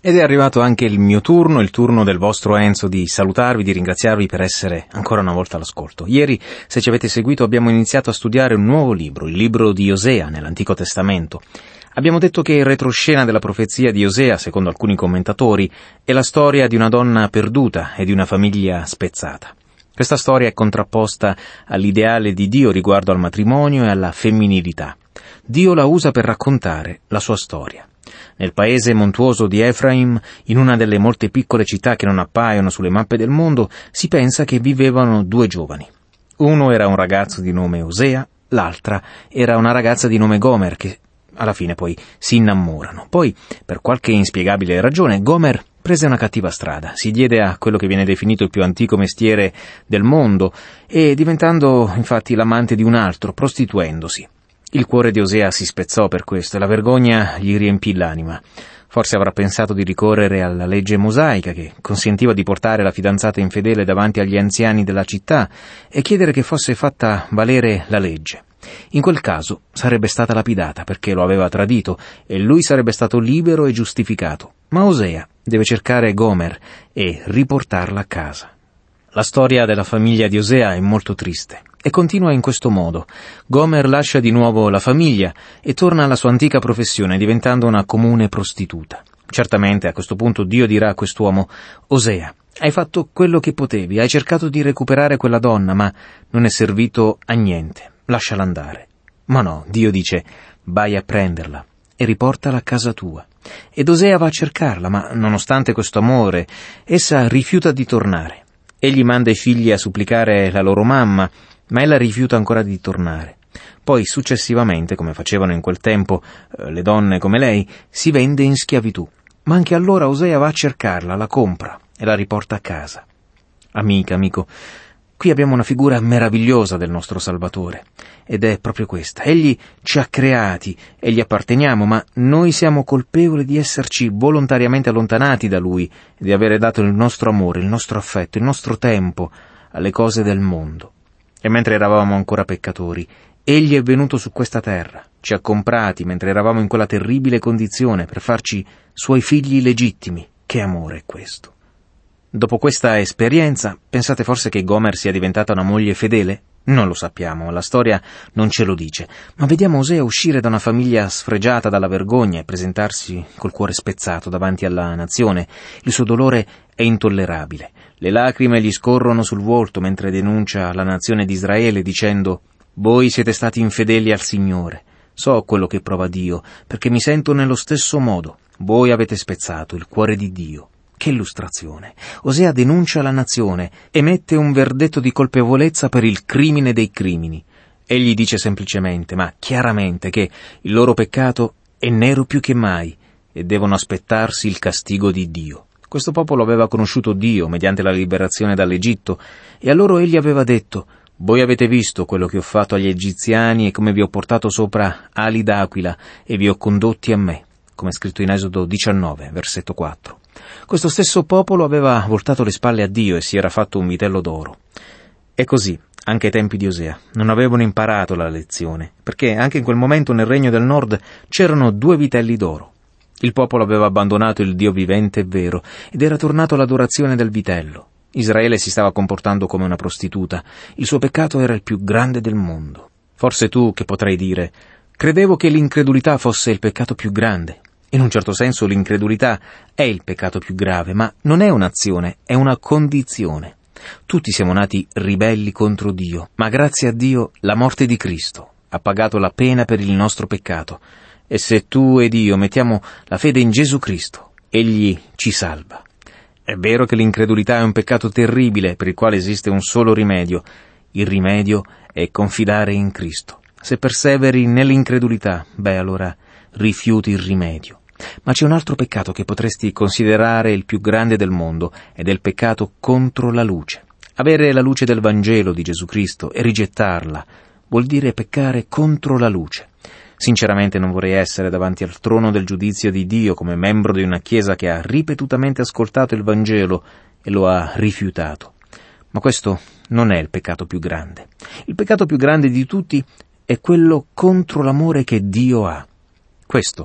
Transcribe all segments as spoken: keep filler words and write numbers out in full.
Ed è arrivato anche il mio turno, il turno del vostro Enzo, di salutarvi, di ringraziarvi per essere ancora una volta all'ascolto. Ieri, se ci avete seguito, abbiamo iniziato a studiare un nuovo libro, il libro di Osea nell'Antico Testamento. Abbiamo detto che il retroscena della profezia di Osea, secondo alcuni commentatori, è la storia di una donna perduta e di una famiglia spezzata. Questa storia è contrapposta all'ideale di Dio riguardo al matrimonio e alla femminilità. Dio la usa per raccontare la sua storia. Nel paese montuoso di Efraim, in una delle molte piccole città che non appaiono sulle mappe del mondo, si pensa che vivevano due giovani. Uno era un ragazzo di nome Osea, l'altra era una ragazza di nome Gomer, che alla fine poi si innamorano. Poi, per qualche inspiegabile ragione, Gomer prese una cattiva strada, si diede a quello che viene definito il più antico mestiere del mondo e diventando infatti l'amante di un altro, prostituendosi. Il cuore di Osea si spezzò per questo e la vergogna gli riempì l'anima. Forse avrà pensato di ricorrere alla legge mosaica che consentiva di portare la fidanzata infedele davanti agli anziani della città e chiedere che fosse fatta valere la legge. In quel caso sarebbe stata lapidata perché lo aveva tradito e lui sarebbe stato libero e giustificato. Ma Osea deve cercare Gomer e riportarla a casa. La storia della famiglia di Osea è molto triste e continua in questo modo. Gomer lascia di nuovo la famiglia e torna alla sua antica professione, diventando una comune prostituta. Certamente a questo punto Dio dirà a quest'uomo: Osea, hai fatto quello che potevi, hai cercato di recuperare quella donna, ma non è servito a niente, lasciala andare. Ma no, Dio dice: vai a prenderla e riportala a casa tua. Ed Osea va a cercarla, ma nonostante questo amore, essa rifiuta di tornare. Egli manda i figli a supplicare la loro mamma, ma ella rifiuta ancora di tornare. Poi, successivamente, come facevano in quel tempo eh, le donne come lei, si vende in schiavitù. Ma anche allora Osea va a cercarla, la compra e la riporta a casa. Amica, amico, qui abbiamo una figura meravigliosa del nostro Salvatore, ed è proprio questa. Egli ci ha creati e gli apparteniamo, ma noi siamo colpevoli di esserci volontariamente allontanati da Lui e di avere dato il nostro amore, il nostro affetto, il nostro tempo alle cose del mondo. E mentre eravamo ancora peccatori, Egli è venuto su questa terra, ci ha comprati mentre eravamo in quella terribile condizione per farci Suoi figli legittimi. Che amore è questo! Dopo questa esperienza, pensate forse che Gomer sia diventata una moglie fedele? Non lo sappiamo, la storia non ce lo dice, ma vediamo Osea uscire da una famiglia sfregiata dalla vergogna e presentarsi col cuore spezzato davanti alla nazione. Il suo dolore è intollerabile. Le lacrime gli scorrono sul volto mentre denuncia la nazione di Israele dicendo: voi siete stati infedeli al Signore. So quello che prova Dio, perché mi sento nello stesso modo. Voi avete spezzato il cuore di Dio. Che illustrazione! Osea denuncia la nazione, emette un verdetto di colpevolezza per il crimine dei crimini. Egli dice semplicemente, ma chiaramente, che il loro peccato è nero più che mai e devono aspettarsi il castigo di Dio. Questo popolo aveva conosciuto Dio mediante la liberazione dall'Egitto e a loro egli aveva detto: voi avete visto quello che ho fatto agli egiziani e come vi ho portato sopra ali d'aquila e vi ho condotti a me, come è scritto in Esodo diciannove, versetto quattro. Questo stesso popolo aveva voltato le spalle a Dio e si era fatto un vitello d'oro. E così, anche ai tempi di Osea, non avevano imparato la lezione, perché anche in quel momento nel regno del nord c'erano due vitelli d'oro. Il popolo aveva abbandonato il Dio vivente e vero ed era tornato all'adorazione del vitello. Israele si stava comportando come una prostituta. Il suo peccato era il più grande del mondo. Forse tu che potrai dire: credevo che l'incredulità fosse il peccato più grande. In un certo senso l'incredulità è il peccato più grave, ma non è un'azione, è una condizione. Tutti siamo nati ribelli contro Dio, ma grazie a Dio la morte di Cristo ha pagato la pena per il nostro peccato. E se tu ed io mettiamo la fede in Gesù Cristo, Egli ci salva. È vero che l'incredulità è un peccato terribile per il quale esiste un solo rimedio. Il rimedio è confidare in Cristo. Se perseveri nell'incredulità, beh allora rifiuti il rimedio. Ma c'è un altro peccato che potresti considerare il più grande del mondo, ed è il peccato contro la luce. Avere la luce del Vangelo di Gesù Cristo e rigettarla vuol dire peccare contro la luce. Sinceramente non vorrei essere davanti al trono del giudizio di Dio come membro di una Chiesa che ha ripetutamente ascoltato il Vangelo e lo ha rifiutato. Ma questo non è il peccato più grande. Il peccato più grande di tutti è quello contro l'amore che Dio ha. Questo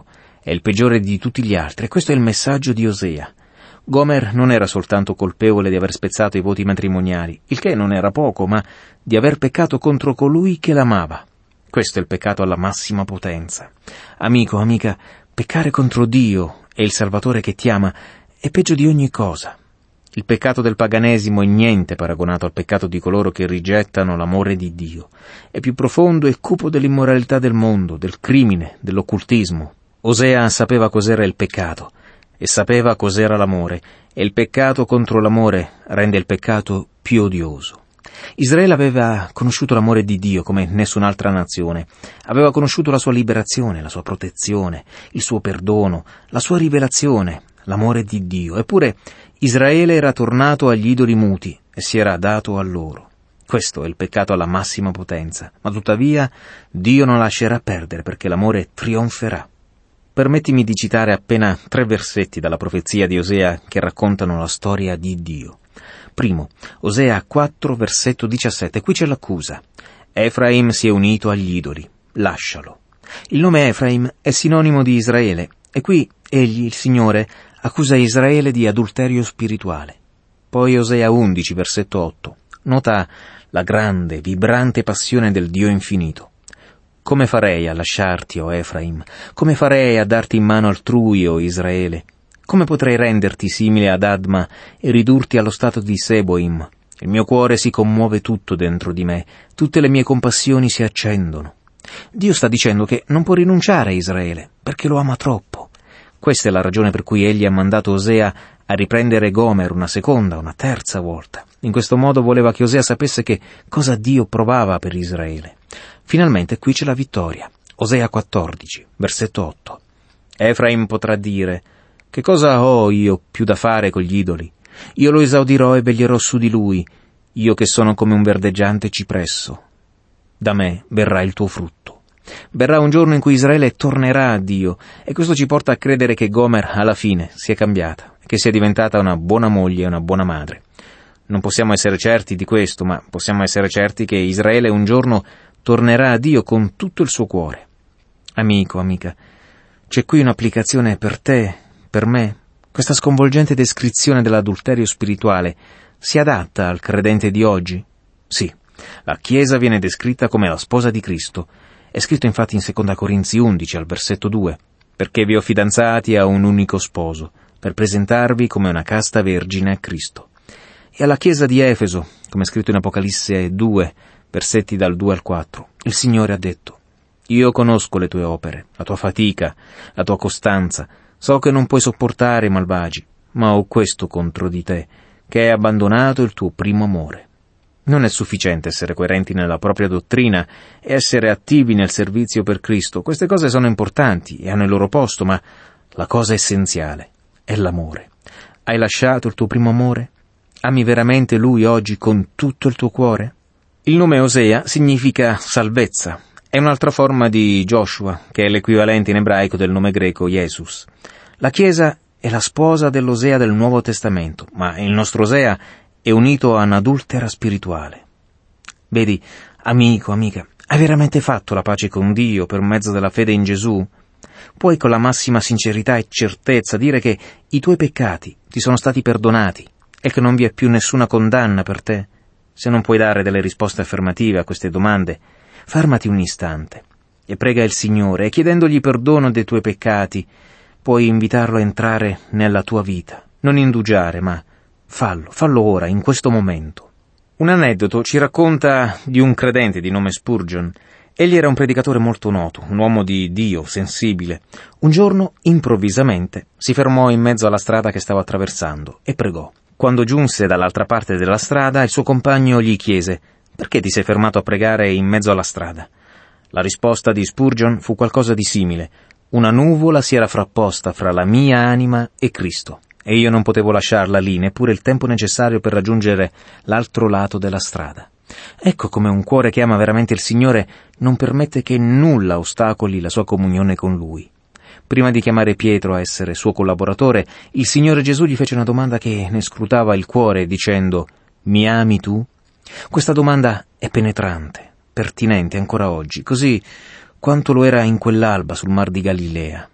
è il peggiore di tutti gli altri, e questo è il messaggio di Osea. Gomer non era soltanto colpevole di aver spezzato i voti matrimoniali, il che non era poco, ma di aver peccato contro colui che l'amava. Questo è il peccato alla massima potenza. Amico, amica, peccare contro Dio e il Salvatore che ti ama è peggio di ogni cosa. Il peccato del paganesimo è niente paragonato al peccato di coloro che rigettano l'amore di Dio. È più profondo e cupo dell'immoralità del mondo, del crimine, dell'occultismo. Osea sapeva cos'era il peccato e sapeva cos'era l'amore, e il peccato contro l'amore rende il peccato più odioso. Israele aveva conosciuto l'amore di Dio come nessun'altra nazione. Aveva conosciuto la sua liberazione, la sua protezione, il suo perdono, la sua rivelazione, l'amore di Dio. Eppure Israele era tornato agli idoli muti e si era dato a loro. Questo è il peccato alla massima potenza, ma tuttavia Dio non lascerà perdere perché l'amore trionferà. Permettimi di citare appena tre versetti dalla profezia di Osea che raccontano la storia di Dio. Primo, Osea quattro, versetto diciassette, qui c'è l'accusa. Efraim si è unito agli idoli, lascialo. Il nome Efraim è sinonimo di Israele, e qui egli, il Signore, accusa Israele di adulterio spirituale. Poi Osea undici, versetto otto, nota la grande, vibrante passione del Dio infinito. Come farei a lasciarti, o Efraim? Come farei a darti in mano altrui, o Israele? Come potrei renderti simile ad Adma e ridurti allo stato di Seboim? Il mio cuore si commuove tutto dentro di me, tutte le mie compassioni si accendono. Dio sta dicendo che non può rinunciare a Israele, perché lo ama troppo. Questa è la ragione per cui egli ha mandato Osea a riprendere Gomer una seconda, una terza volta. In questo modo voleva che Osea sapesse che cosa Dio provava per Israele. Finalmente qui c'è la vittoria. Osea quattordici, versetto otto. Efraim potrà dire: che cosa ho io più da fare con gli idoli? Io lo esaudirò e veglierò su di lui, io che sono come un verdeggiante cipresso. Da me verrà il tuo frutto. Verrà un giorno in cui Israele tornerà a Dio, e questo ci porta a credere che Gomer alla fine sia cambiata, che sia diventata una buona moglie e una buona madre. Non possiamo essere certi di questo, ma possiamo essere certi che Israele un giorno tornerà a Dio con tutto il suo cuore. Amico, amica, c'è qui un'applicazione per te, per me. Questa sconvolgente descrizione dell'adulterio spirituale si adatta al credente di oggi? Sì, la Chiesa viene descritta come la sposa di Cristo. È scritto infatti in seconda Corinzi undici, al versetto due, perché vi ho fidanzati a un unico sposo, per presentarvi come una casta vergine a Cristo. E alla Chiesa di Efeso, come è scritto in Apocalisse due, versetti dal due al quattro, il Signore ha detto: io conosco le tue opere, la tua fatica, la tua costanza, so che non puoi sopportare i malvagi, ma ho questo contro di te, che hai abbandonato il tuo primo amore. Non è sufficiente essere coerenti nella propria dottrina e essere attivi nel servizio per Cristo. Queste cose sono importanti e hanno il loro posto, ma la cosa essenziale è l'amore. Hai lasciato il tuo primo amore? Ami veramente Lui oggi con tutto il tuo cuore? Il nome Osea significa salvezza. È un'altra forma di Joshua, che è l'equivalente in ebraico del nome greco Jesus. La Chiesa è la sposa dell'Osea del Nuovo Testamento, ma il nostro Osea è unito a un'adultera spirituale. Vedi, amico, amica, hai veramente fatto la pace con Dio per mezzo della fede in Gesù? Puoi con la massima sincerità e certezza dire che i tuoi peccati ti sono stati perdonati e che non vi è più nessuna condanna per te? Se non puoi dare delle risposte affermative a queste domande, fermati un istante e prega il Signore, e chiedendogli perdono dei tuoi peccati puoi invitarlo a entrare nella tua vita. Non indugiare, ma fallo, fallo ora, in questo momento. Un aneddoto ci racconta di un credente di nome Spurgeon. Egli era un predicatore molto noto, un uomo di Dio, sensibile. Un giorno, improvvisamente, si fermò in mezzo alla strada che stava attraversando e pregò. Quando giunse dall'altra parte della strada, il suo compagno gli chiese: «Perché ti sei fermato a pregare in mezzo alla strada?» La risposta di Spurgeon fu qualcosa di simile: «Una nuvola si era frapposta fra la mia anima e Cristo, e io non potevo lasciarla lì neppure il tempo necessario per raggiungere l'altro lato della strada». Ecco come un cuore che ama veramente il Signore non permette che nulla ostacoli la sua comunione con Lui. Prima di chiamare Pietro a essere suo collaboratore, il Signore Gesù gli fece una domanda che ne scrutava il cuore, dicendo: «Mi ami tu?» Questa domanda è penetrante, pertinente ancora oggi, così quanto lo era in quell'alba sul mar di Galilea.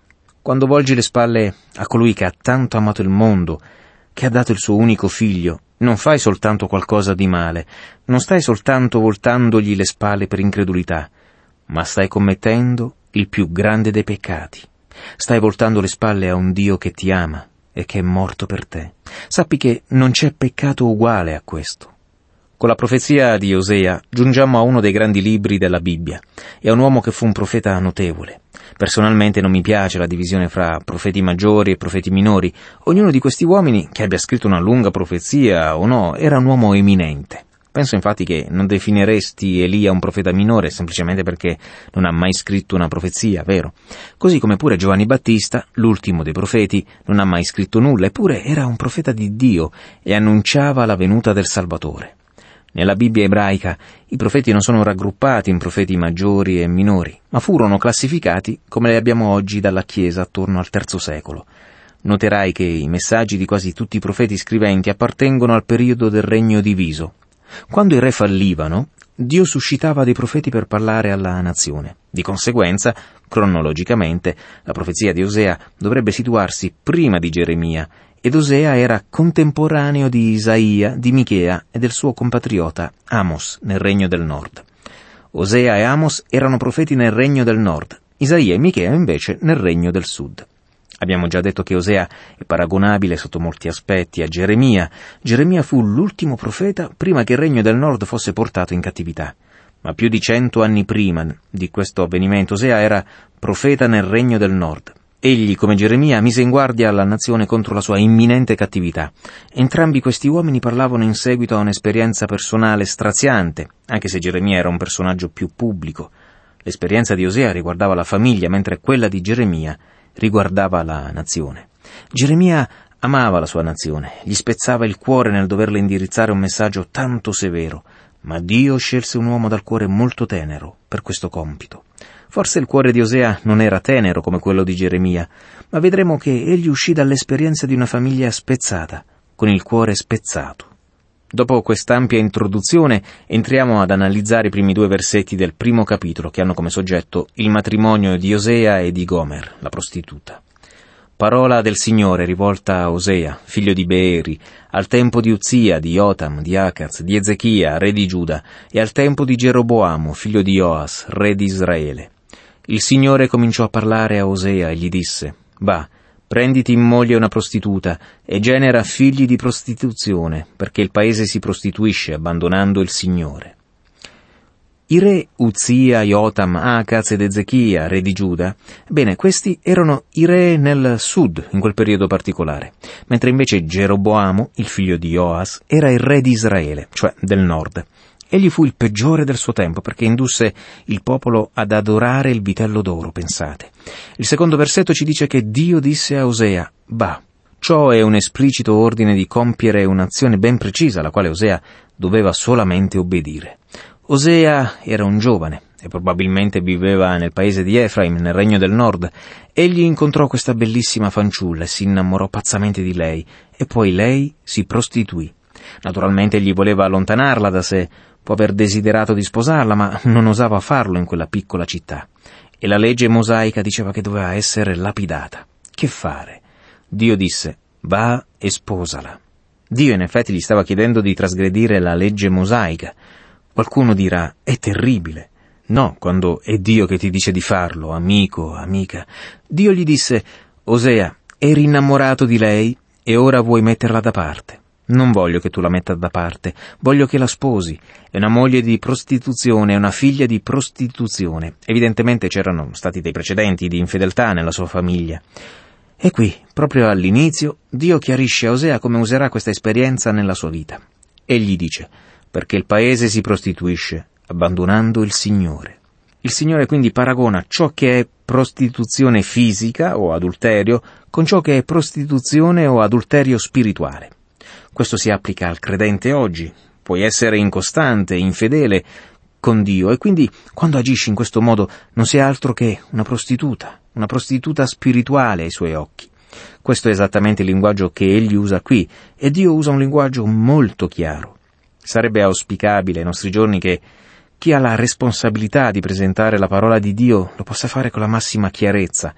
Quando volgi le spalle a colui che ha tanto amato il mondo, che ha dato il suo unico figlio, non fai soltanto qualcosa di male, non stai soltanto voltandogli le spalle per incredulità, ma stai commettendo il più grande dei peccati. Stai voltando le spalle a un Dio che ti ama e che è morto per te. Sappi che non c'è peccato uguale a questo. Con la profezia di Osea giungiamo a uno dei grandi libri della Bibbia e a un uomo che fu un profeta notevole. Personalmente non mi piace la divisione fra profeti maggiori e profeti minori. Ognuno di questi uomini, che abbia scritto una lunga profezia o no, era un uomo eminente. Penso infatti che non definiresti Elia un profeta minore semplicemente perché non ha mai scritto una profezia, vero? Così come pure Giovanni Battista, l'ultimo dei profeti, non ha mai scritto nulla, eppure era un profeta di Dio e annunciava la venuta del Salvatore. Nella Bibbia ebraica i profeti non sono raggruppati in profeti maggiori e minori, ma furono classificati come li abbiamo oggi dalla Chiesa attorno al terzo secolo. Noterai che i messaggi di quasi tutti i profeti scriventi appartengono al periodo del regno diviso. Quando i re fallivano, Dio suscitava dei profeti per parlare alla nazione. Di conseguenza, cronologicamente, la profezia di Osea dovrebbe situarsi prima di Geremia, ed Osea era contemporaneo di Isaia, di Michea e del suo compatriota Amos nel regno del nord. Osea e Amos erano profeti nel regno del nord, Isaia e Michea invece nel regno del sud. Abbiamo già detto che Osea è paragonabile sotto molti aspetti a Geremia. Geremia fu l'ultimo profeta prima che il regno del nord fosse portato in cattività. Ma più di cento anni prima di questo avvenimento Osea era profeta nel regno del nord. Egli, come Geremia, mise in guardia la nazione contro la sua imminente cattività. Entrambi questi uomini parlavano in seguito a un'esperienza personale straziante, anche se Geremia era un personaggio più pubblico. L'esperienza di Osea riguardava la famiglia, mentre quella di Geremia riguardava la nazione. Geremia amava la sua nazione, gli spezzava il cuore nel doverle indirizzare un messaggio tanto severo, ma Dio scelse un uomo dal cuore molto tenero per questo compito. Forse il cuore di Osea non era tenero come quello di Geremia, ma vedremo che egli uscì dall'esperienza di una famiglia spezzata, con il cuore spezzato. Dopo quest'ampia introduzione entriamo ad analizzare i primi due versetti del primo capitolo che hanno come soggetto il matrimonio di Osea e di Gomer, la prostituta. Parola del Signore rivolta a Osea, figlio di Beeri, al tempo di Uzia, di Jotam, di Acaz, di Ezechia, re di Giuda, e al tempo di Geroboamo, figlio di Joas, re di Israele. Il Signore cominciò a parlare a Osea e gli disse: «Va, prenditi in moglie una prostituta e genera figli di prostituzione, perché il paese si prostituisce abbandonando il Signore». I re Uzia, Jotam, Acaz ed Ezechia, re di Giuda, bene, questi erano i re nel sud in quel periodo particolare, mentre invece Geroboamo, il figlio di Joas, era il re di Israele, cioè del nord. Egli fu il peggiore del suo tempo perché indusse il popolo ad adorare il vitello d'oro, pensate. Il secondo versetto ci dice che Dio disse a Osea: «Va». Ciò è un esplicito ordine di compiere un'azione ben precisa alla quale Osea doveva solamente obbedire. Osea era un giovane e probabilmente viveva nel paese di Efraim, nel regno del nord. Egli incontrò questa bellissima fanciulla e si innamorò pazzamente di lei, e poi lei si prostituì. Naturalmente egli voleva allontanarla da sé, può aver desiderato di sposarla, ma non osava farlo in quella piccola città. E la legge mosaica diceva che doveva essere lapidata. Che fare? Dio disse: «Va e sposala». Dio in effetti gli stava chiedendo di trasgredire la legge mosaica. Qualcuno dirà: «È terribile». No, quando è Dio che ti dice di farlo, amico, amica. Dio gli disse: «Osea, eri innamorato di lei e ora vuoi metterla da parte. Non voglio che tu la metta da parte, voglio che la sposi. È una moglie di prostituzione, è una figlia di prostituzione». Evidentemente c'erano stati dei precedenti di infedeltà nella sua famiglia. E qui, proprio all'inizio, Dio chiarisce a Osea come userà questa esperienza nella sua vita. Egli dice: «Perché il paese si prostituisce, abbandonando il Signore». Il Signore quindi paragona ciò che è prostituzione fisica o adulterio con ciò che è prostituzione o adulterio spirituale. Questo si applica al credente oggi. Puoi essere incostante, infedele con Dio, e quindi quando agisci in questo modo non sei altro che una prostituta, una prostituta spirituale ai suoi occhi. Questo è esattamente il linguaggio che egli usa qui, e Dio usa un linguaggio molto chiaro. Sarebbe auspicabile ai nostri giorni che chi ha la responsabilità di presentare la parola di Dio lo possa fare con la massima chiarezza,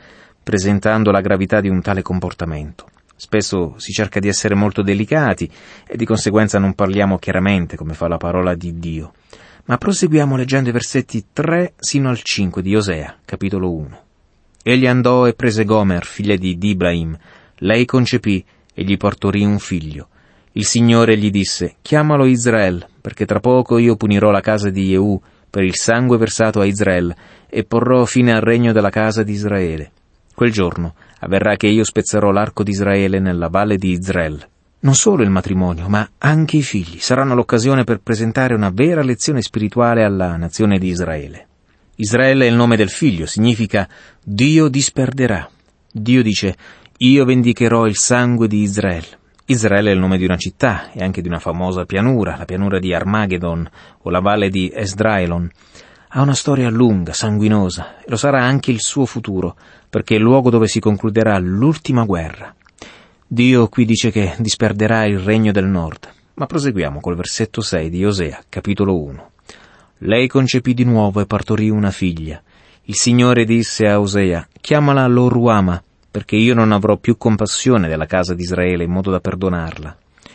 presentando la gravità di un tale comportamento. Spesso si cerca di essere molto delicati e di conseguenza non parliamo chiaramente come fa la parola di Dio. Ma proseguiamo leggendo i versetti tre sino al cinque di Osea, capitolo uno. Egli andò e prese Gomer, figlia di Diblaim. Lei concepì e gli partorì un figlio. Il Signore gli disse: chiamalo Israel, perché tra poco io punirò la casa di Jehù per il sangue versato a Israel e porrò fine al regno della casa di Israele. Quel giorno avverrà che io spezzerò l'arco di Israele nella valle di Israel. Non solo il matrimonio, ma anche i figli saranno l'occasione per presentare una vera lezione spirituale alla nazione di Israele. Israele è il nome del figlio, significa Dio disperderà. Dio dice: io vendicherò il sangue di Israele. Israele è il nome di una città e anche di una famosa pianura, la pianura di Armageddon o la valle di Esdraelon. Ha una storia lunga, sanguinosa, e lo sarà anche il suo futuro, perché è il luogo dove si concluderà l'ultima guerra. Dio qui dice che disperderà il regno del nord, ma proseguiamo col versetto sei di Osea, capitolo uno. Lei concepì di nuovo e partorì una figlia. Il Signore disse a Osea: chiamala Lo-Ruama, perché io non avrò più compassione della casa di Israele in modo da perdonarla.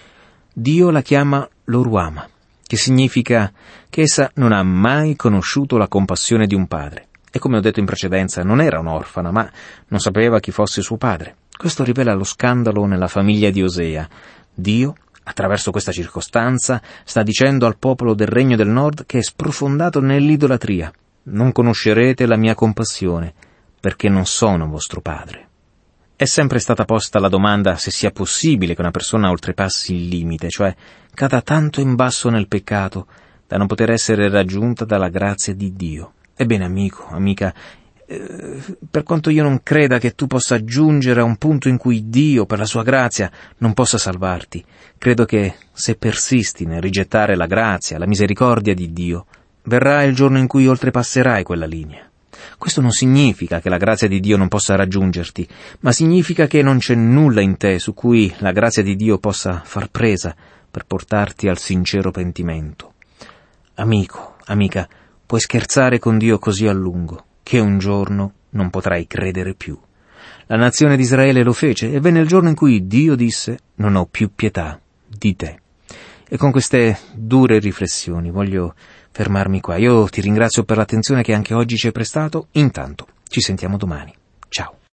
Dio la chiama Lo-Ruama, che significa che essa non ha mai conosciuto la compassione di un padre. E come ho detto in precedenza, non era un'orfana, ma non sapeva chi fosse suo padre. Questo rivela lo scandalo nella famiglia di Osea. Dio, attraverso questa circostanza, sta dicendo al popolo del Regno del Nord che è sprofondato nell'idolatria: non conoscerete la mia compassione, perché non sono vostro padre. È sempre stata posta la domanda se sia possibile che una persona oltrepassi il limite, cioè cada tanto in basso nel peccato da non poter essere raggiunta dalla grazia di Dio. Ebbene, amico, amica, eh, per quanto io non creda che tu possa giungere a un punto in cui Dio, per la sua grazia, non possa salvarti, credo che se persisti nel rigettare la grazia, la misericordia di Dio, verrà il giorno in cui oltrepasserai quella linea. Questo non significa che la grazia di Dio non possa raggiungerti, ma significa che non c'è nulla in te su cui la grazia di Dio possa far presa per portarti al sincero pentimento. Amico, amica, puoi scherzare con Dio così a lungo che un giorno non potrai credere più. La nazione di Israele lo fece e venne il giorno in cui Dio disse: non ho più pietà di te. E con queste dure riflessioni voglio fermarmi qua. Io ti ringrazio per l'attenzione che anche oggi ci hai prestato. Intanto ci sentiamo domani. Ciao.